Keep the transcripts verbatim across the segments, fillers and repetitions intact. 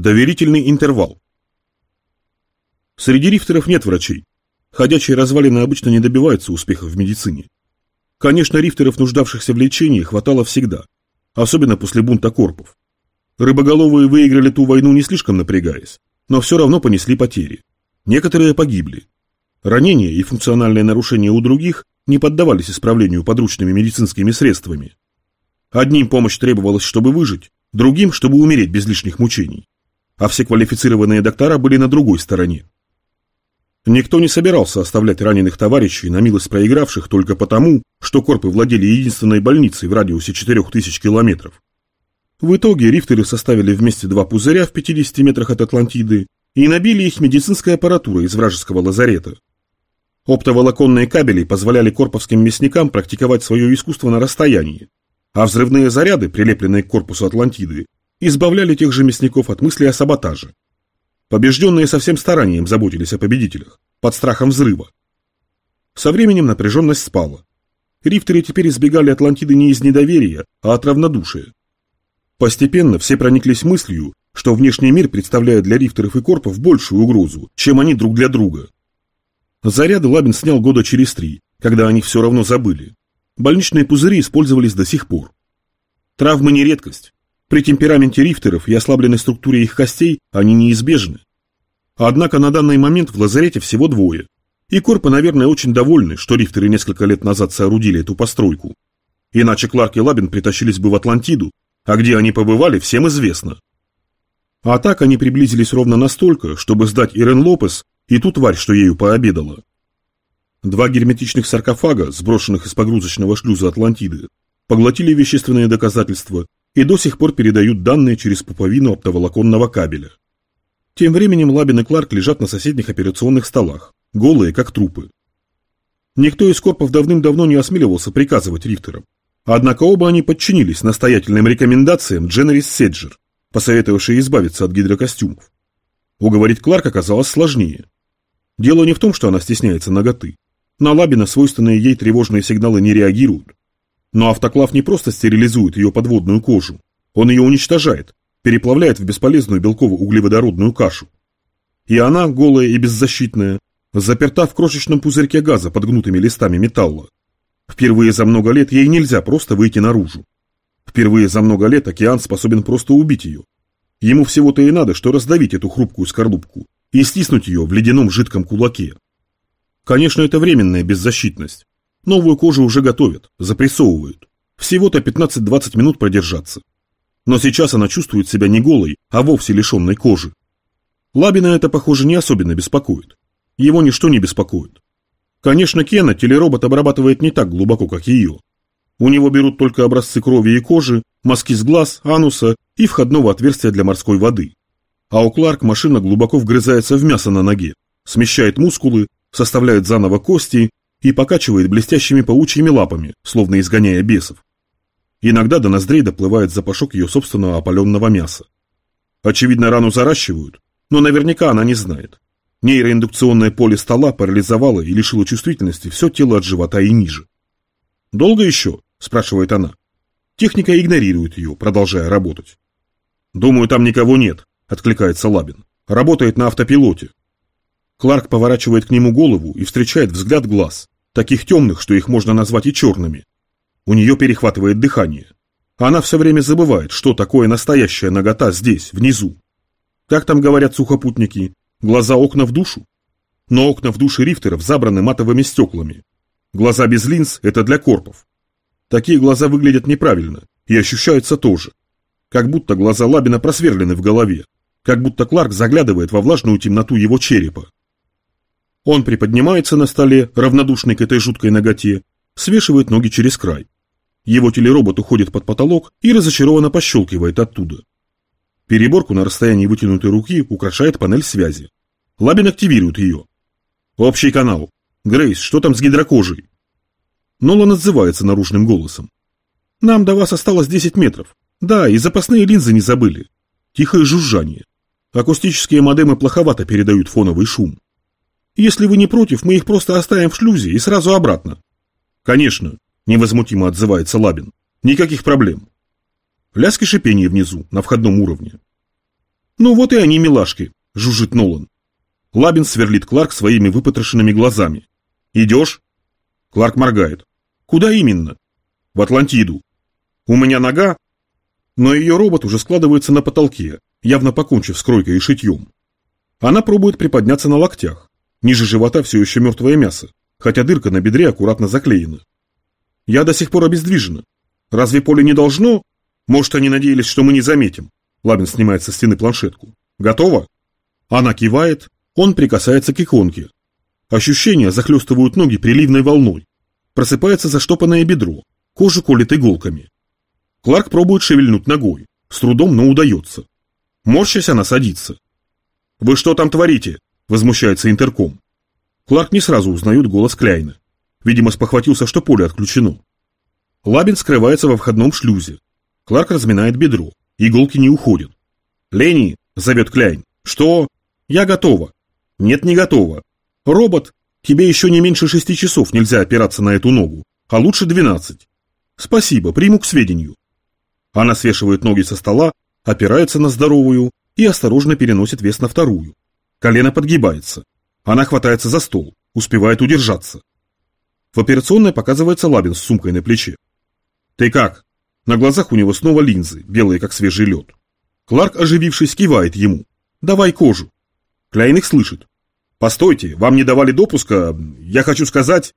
Доверительный интервал. Среди рифтеров нет врачей. Ходячие развалины обычно не добиваются успеха в медицине. Конечно, рифтеров, нуждавшихся в лечении, хватало всегда, особенно после бунта корпов. Рыбоголовые выиграли ту войну, не слишком напрягаясь, но все равно понесли потери. Некоторые погибли. Ранения и функциональные нарушения у других не поддавались исправлению подручными медицинскими средствами. Одним помощь требовалась, чтобы выжить, другим, чтобы умереть без лишних мучений. А все квалифицированные доктора были на другой стороне. Никто не собирался оставлять раненых товарищей на милость проигравших только потому, что корпы владели единственной больницей в радиусе четырех тысяч километров. В итоге рифтеры составили вместе два пузыря в пятидесяти метрах от Атлантиды и набили их медицинской аппаратурой из вражеского лазарета. Оптоволоконные кабели позволяли корповским мясникам практиковать свое искусство на расстоянии, а взрывные заряды, прилепленные к корпусу Атлантиды, избавляли тех же мясников от мысли о саботаже. Побежденные со всем старанием заботились о победителях, под страхом взрыва. Со временем напряженность спала. Рифтеры теперь избегали Атлантиды не из недоверия, а от равнодушия. Постепенно все прониклись мыслью, что внешний мир представляет для рифтеров и корпов большую угрозу, чем они друг для друга. Заряды Лабин снял года через три, когда они все равно забыли. Больничные пузыри использовались до сих пор. Травмы не редкость. При темпераменте рифтеров и ослабленной структуре их костей они неизбежны. Однако на данный момент в лазарете всего двое. И корпы, наверное, очень довольны, что рифтеры несколько лет назад соорудили эту постройку. Иначе Кларк и Лабин притащились бы в Атлантиду, а где они побывали, всем известно. А так они приблизились ровно настолько, чтобы сдать Ирен Лопес и ту тварь, что ею пообедала. Два герметичных саркофага, сброшенных из погрузочного шлюза Атлантиды, поглотили вещественные доказательства и до сих пор передают данные через пуповину оптоволоконного кабеля. Тем временем Лабин и Кларк лежат на соседних операционных столах, голые как трупы. Никто из корпов давным-давно не осмеливался приказывать рифтерам, однако оба они подчинились настоятельным рекомендациям Дженерис Седжер, посоветовавшей избавиться от гидрокостюмов. Уговорить Кларк оказалось сложнее. Дело не в том, что она стесняется наготы. На Лабина свойственные ей тревожные сигналы не реагируют. Но автоклав не просто стерилизует ее подводную кожу, он ее уничтожает, переплавляет в бесполезную белково-углеводородную кашу. И она, голая и беззащитная, заперта в крошечном пузырьке газа под гнутыми листами металла. Впервые за много лет ей нельзя просто выйти наружу. Впервые за много лет океан способен просто убить ее. Ему всего-то и надо, что раздавить эту хрупкую скорлупку и стиснуть ее в ледяном жидком кулаке. Конечно, это временная беззащитность. Новую кожу уже готовят, запрессовывают. Всего-то пятнадцать-двадцать минут продержаться. Но сейчас она чувствует себя не голой, а вовсе лишенной кожи. Лабина это, похоже, не особенно беспокоит. Его ничто не беспокоит. Конечно, Кена телеробот обрабатывает не так глубоко, как ее. У него берут только образцы крови и кожи, мазки с глаз, ануса и входного отверстия для морской воды. А у Кларк машина глубоко вгрызается в мясо на ноге, смещает мускулы, составляет заново кости и покачивает блестящими паучьими лапами, словно изгоняя бесов. Иногда до ноздрей доплывает запашок ее собственного опаленного мяса. Очевидно, рану заращивают, но наверняка она не знает. Нейроиндукционное поле стола парализовало и лишило чувствительности все тело от живота и ниже. «Долго еще?» – спрашивает она. Техника игнорирует ее, продолжая работать. «Думаю, там никого нет», – откликается Лабин. «Работает на автопилоте». Кларк поворачивает к нему голову и встречает взгляд глаз, таких темных, что их можно назвать и черными. У нее перехватывает дыхание. Она все время забывает, что такое настоящая нагота здесь, внизу. Как там говорят сухопутники, глаза окна в душу? Но окна в душе рифтеров забраны матовыми стеклами. Глаза без линз – это для корпов. Такие глаза выглядят неправильно и ощущаются тоже. Как будто глаза Лабина просверлены в голове, как будто Кларк заглядывает во влажную темноту его черепа. Он приподнимается на столе, равнодушный к этой жуткой наготе, свешивает ноги через край. Его телеробот уходит под потолок и разочарованно пощелкивает оттуда. Переборку на расстоянии вытянутой руки украшает панель связи. Лабин активирует ее. «Общий канал. Грейс, что там с гидрокожей?» Нолан отзывается наружным голосом. «Нам до вас осталось десять метров. Да, и запасные линзы не забыли». Тихое жужжание. Акустические модемы плоховато передают фоновый шум. «Если вы не против, мы их просто оставим в шлюзе и сразу обратно». «Конечно», — невозмутимо отзывается Лабин. «Никаких проблем». Лязг и шипение внизу, на входном уровне. «Ну вот и они, милашки», – жужжит Нолан. Лабин сверлит Кларк своими выпотрошенными глазами. «Идешь?» Кларк моргает. «Куда именно?» «В Атлантиду». «У меня нога?» Но ее робот уже складывается на потолке, явно покончив с кройкой и шитьем. Она пробует приподняться на локтях. Ниже живота все еще мертвое мясо, хотя дырка на бедре аккуратно заклеена. «Я до сих пор обездвижена. Разве поле не должно? Может, они надеялись, что мы не заметим?» Лабин снимает со стены планшетку. «Готово?» Она кивает, он прикасается к иконке. Ощущения захлестывают ноги приливной волной. Просыпается заштопанное бедро, кожу колет иголками. Кларк пробует шевельнуть ногой, с трудом, но удается. Морщась, она садится. «Вы что там творите?» – возмущается интерком. Кларк не сразу узнает голос Кляйна. Видимо, спохватился, что поле отключено. Лабин скрывается во входном шлюзе. Кларк разминает бедро, иголки не уходят. «Ленни!» – зовет Кляйн. «Что?» «Я готова». «Нет, не готова. Робот, тебе еще не меньше шести часов нельзя опираться на эту ногу, а лучше двенадцать. Спасибо, приму к сведению». Она свешивает ноги со стола, опирается на здоровую и осторожно переносит вес на вторую. Колено подгибается. Она хватается за стол, успевает удержаться. В операционной показывается Лабин с сумкой на плече. «Ты как?» На глазах у него снова линзы, белые как свежий лед. Кларк, оживившись, кивает ему. «Давай кожу». Кляйн их слышит. «Постойте, вам не давали допуска, я хочу сказать...»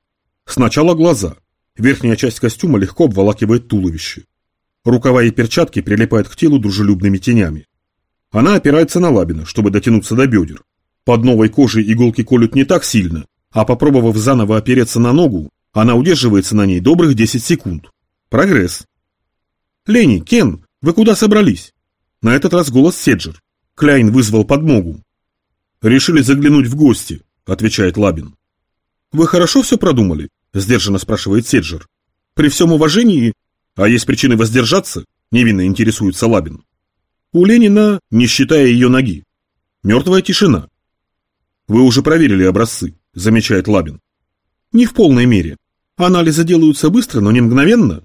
Сначала глаза. Верхняя часть костюма легко обволакивает туловище. Рукава и перчатки прилипают к телу дружелюбными тенями. Она опирается на Лабина, чтобы дотянуться до бедер. Под новой кожей иголки колют не так сильно, а попробовав заново опереться на ногу, она удерживается на ней добрых десять секунд. Прогресс. «Ленни, Кен, вы куда собрались?» На этот раз голос Седжер. Кляйн вызвал подмогу. «Решили заглянуть в гости», — отвечает Лабин. «Вы хорошо все продумали?» — сдержанно спрашивает Седжер. «При всем уважении...» «А есть причины воздержаться?» — невинно интересуется Лабин. «У Ленина, не считая ее ноги. Мертвая тишина». «Вы уже проверили образцы», — замечает Лабин. «Не в полной мере. Анализы делаются быстро, но не мгновенно.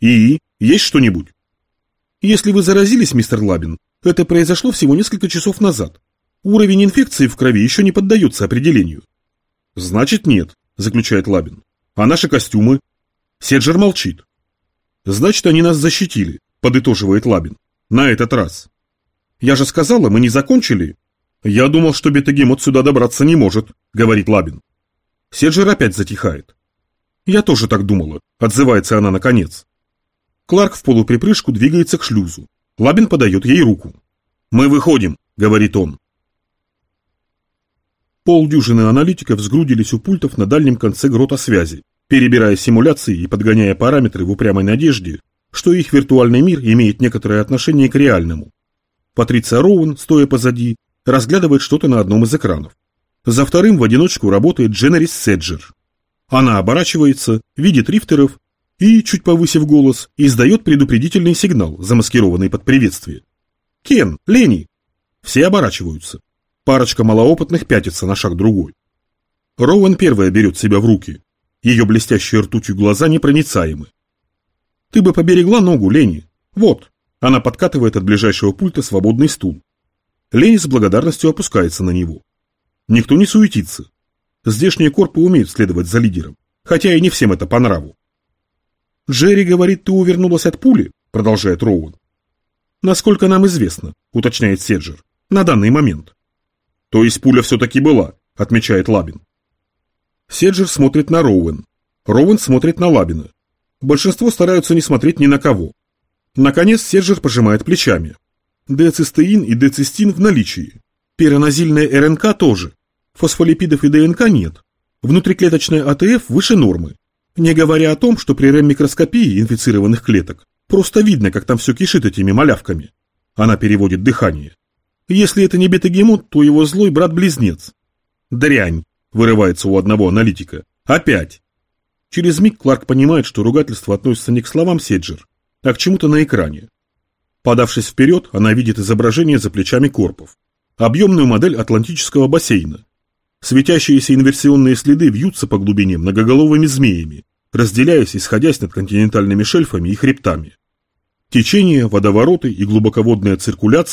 И есть что-нибудь?» «Если вы заразились, мистер Лабин, это произошло всего несколько часов назад. Уровень инфекции в крови еще не поддается определению». «Значит, нет», — заключает Лабин. «А наши костюмы?» Седжер молчит. «Значит, они нас защитили», — подытоживает Лабин. «На этот раз». «Я же сказала, мы не закончили». «Я думал, что Бетегемот сюда добраться не может», — говорит Лабин. Седжер опять затихает. «Я тоже так думала», — отзывается она наконец. Кларк в полуприпрыжку двигается к шлюзу. Лабин подает ей руку. «Мы выходим», — говорит он. Полдюжины аналитиков сгрудились у пультов на дальнем конце грота связи, перебирая симуляции и подгоняя параметры в упрямой надежде, что их виртуальный мир имеет некоторое отношение к реальному. Патриция Роуэн, стоя позади, разглядывает что-то на одном из экранов. За вторым в одиночку работает Дженерис Седжер. Она оборачивается, видит рифтеров и, чуть повысив голос, издает предупредительный сигнал, замаскированный под приветствие. «Кен! Ленни!» Все оборачиваются. Парочка малоопытных пятится на шаг другой. Роуэн первая берет себя в руки. Ее блестящие ртутью глаза непроницаемы. «Ты бы поберегла ногу, Ленни. Вот». Она подкатывает от ближайшего пульта свободный стул. Ленни с благодарностью опускается на него. Никто не суетится. Здешние корпы умеют следовать за лидером, хотя и не всем это по нраву. «Джерри говорит, ты увернулась от пули?» — продолжает Роуэн. «Насколько нам известно», — уточняет Седжер, — «на данный момент». «То есть пуля все-таки была», — отмечает Лабин. Седжер смотрит на Роуэн. Роуэн смотрит на Лабина. Большинство стараются не смотреть ни на кого. Наконец Седжер пожимает плечами. Децистеин и децистин в наличии. Пиранозильная РНК тоже. Фосфолипидов и ДНК нет. Внутриклеточная АТФ выше нормы. Не говоря о том, что при РЭМ-микроскопии инфицированных клеток просто видно, как там все кишит этими малявками. Она переводит дыхание. Если это не бета-гемот, то его злой брат-близнец. «Дрянь!» — вырывается у одного аналитика. «Опять!» Через миг Кларк понимает, что ругательство относится не к словам Седжер, а к чему-то на экране. Подавшись вперед, она видит изображение за плечами корпов. Объемную модель Атлантического бассейна. Светящиеся инверсионные следы вьются по глубине многоголовыми змеями, разделяясь и сходясь над континентальными шельфами и хребтами. Течение, водовороты и глубоководная циркуляция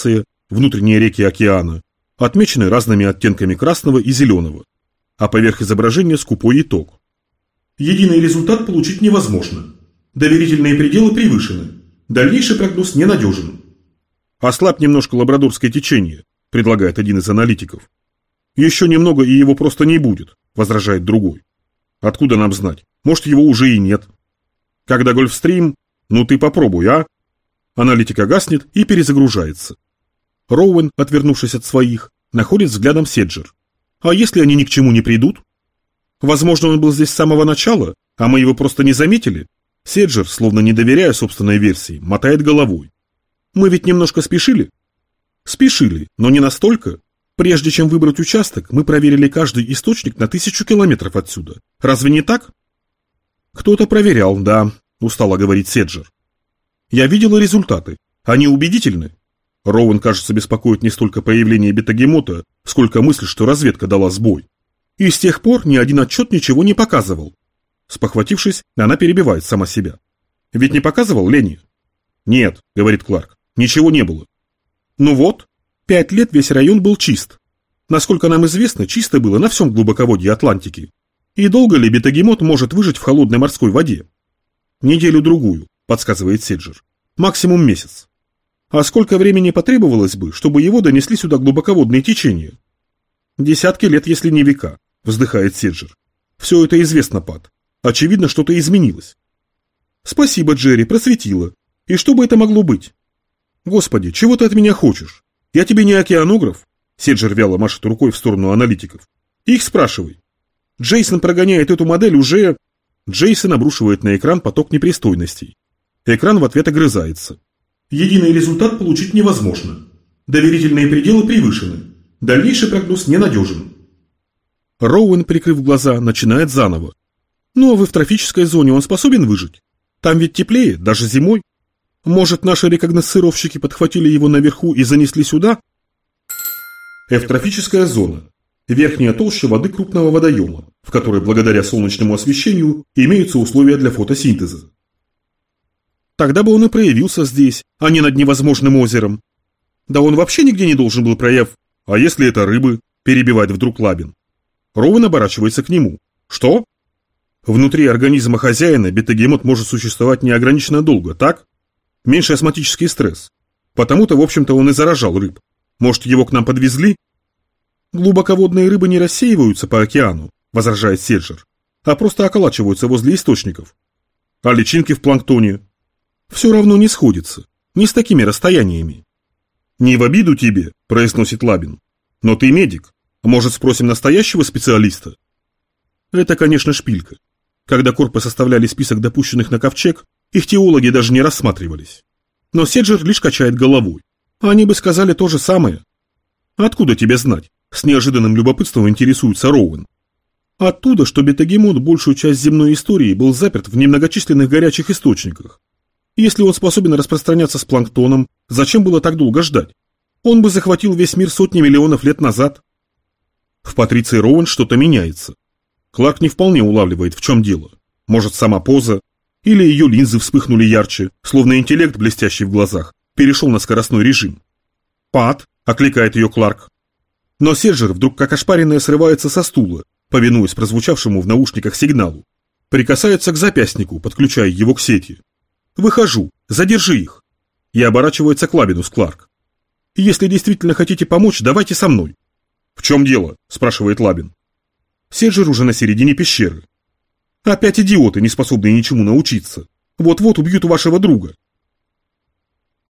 внутренние реки океана, отмечены разными оттенками красного и зеленого, а поверх изображения скупой итог. Единый результат получить невозможно. Доверительные пределы превышены. Дальнейший прогноз ненадежен. «Ослабь немножко лабрадорское течение», – предлагает один из аналитиков. «Еще немного, и его просто не будет», – возражает другой. «Откуда нам знать? Может, его уже и нет». «Когда Гольфстрим? Ну ты попробуй, а?» Аналитика гаснет и перезагружается. Роуэн, отвернувшись от своих, находит взглядом Седжер. «А если они ни к чему не придут?» «Возможно, он был здесь с самого начала, а мы его просто не заметили?» Седжер, словно не доверяя собственной версии, мотает головой. «Мы ведь немножко спешили?» «Спешили, но не настолько. Прежде чем выбрать участок, мы проверили каждый источник на тысячу километров отсюда. Разве не так?» «Кто-то проверял, да», — устало говорит Седжер. «Я видела результаты. Они убедительны». Роуэн, кажется, беспокоит не столько появление бетагемота, сколько мысль, что разведка дала сбой. И с тех пор ни один отчет ничего не показывал. Спохватившись, она перебивает сама себя. «Ведь не показывал, Ленни?» «Нет», — говорит Кларк, — «ничего не было». «Ну вот, пять лет весь район был чист. Насколько нам известно, чисто было на всем глубоководье Атлантики. И долго ли бетагемот может выжить в холодной морской воде?» «Неделю-другую», — подсказывает Седжер. «Максимум месяц. А сколько времени потребовалось бы, чтобы его донесли сюда глубоководные течения?» «Десятки лет, если не века», — вздыхает Седжер. «Все это известно, Пат. Очевидно, что-то изменилось». «Спасибо, Джерри, просветила. И что бы это могло быть?» «Господи, чего ты от меня хочешь? Я тебе не океанограф?» Седжер вяло машет рукой в сторону аналитиков. «Их спрашивай. Джейсон прогоняет эту модель уже...» Джейсон обрушивает на экран поток непристойностей. Экран в ответ огрызается. «Единый результат получить невозможно. Доверительные пределы превышены. Дальнейший прогноз ненадежен». Роуэн, прикрыв глаза, начинает заново. «Ну а в эвтрофической зоне он способен выжить? Там ведь теплее, даже зимой. Может, наши рекогносцировщики подхватили его наверху и занесли сюда?» Эвтрофическая зона. Верхняя толща воды крупного водоема, в которой благодаря солнечному освещению имеются условия для фотосинтеза. Тогда бы он и проявился здесь, а не над невозможным озером. Да он вообще нигде не должен был прояв... А если это рыбы? Перебивает вдруг Лабин. Роуэн оборачивается к нему. Что? Внутри организма хозяина бетагемот может существовать неограниченно долго, так? Меньший астматический стресс. Потому-то, в общем-то, он и заражал рыб. Может, его к нам подвезли? Глубоководные рыбы не рассеиваются по океану, возражает Седжер, а просто околачиваются возле источников. А личинки в планктоне? Все равно не сходится, не с такими расстояниями. Не в обиду тебе, произносит Лабин, но ты медик, может, спросим настоящего специалиста? Это, конечно, шпилька. Когда корпы составляли список допущенных на ковчег, их теологи даже не рассматривались. Но Седжер лишь качает головой. Они бы сказали то же самое. Откуда тебе знать? С неожиданным любопытством интересуется Роуэн. Оттуда, что бетагемот большую часть земной истории был заперт в немногочисленных горячих источниках. Если он способен распространяться с планктоном, зачем было так долго ждать? Он бы захватил весь мир сотни миллионов лет назад. В Патриции Роуэн что-то меняется. Кларк не вполне улавливает, в чем дело. Может, сама поза, или ее линзы вспыхнули ярче, словно интеллект, блестящий в глазах, перешел на скоростной режим. «Пат!» – окликает ее Кларк. Но Седжер вдруг как ошпаренная срывается со стула, повинуясь прозвучавшему в наушниках сигналу. Прикасается к запястнику, подключая его к сети. «Выхожу! Задержи их!» И оборачивается к Лабину с Кларк. «Если действительно хотите помочь, давайте со мной». «В чем дело?» – спрашивает Лабин. Седжер уже на середине пещеры. «Опять идиоты, не способные ничему научиться. Вот-вот убьют вашего друга».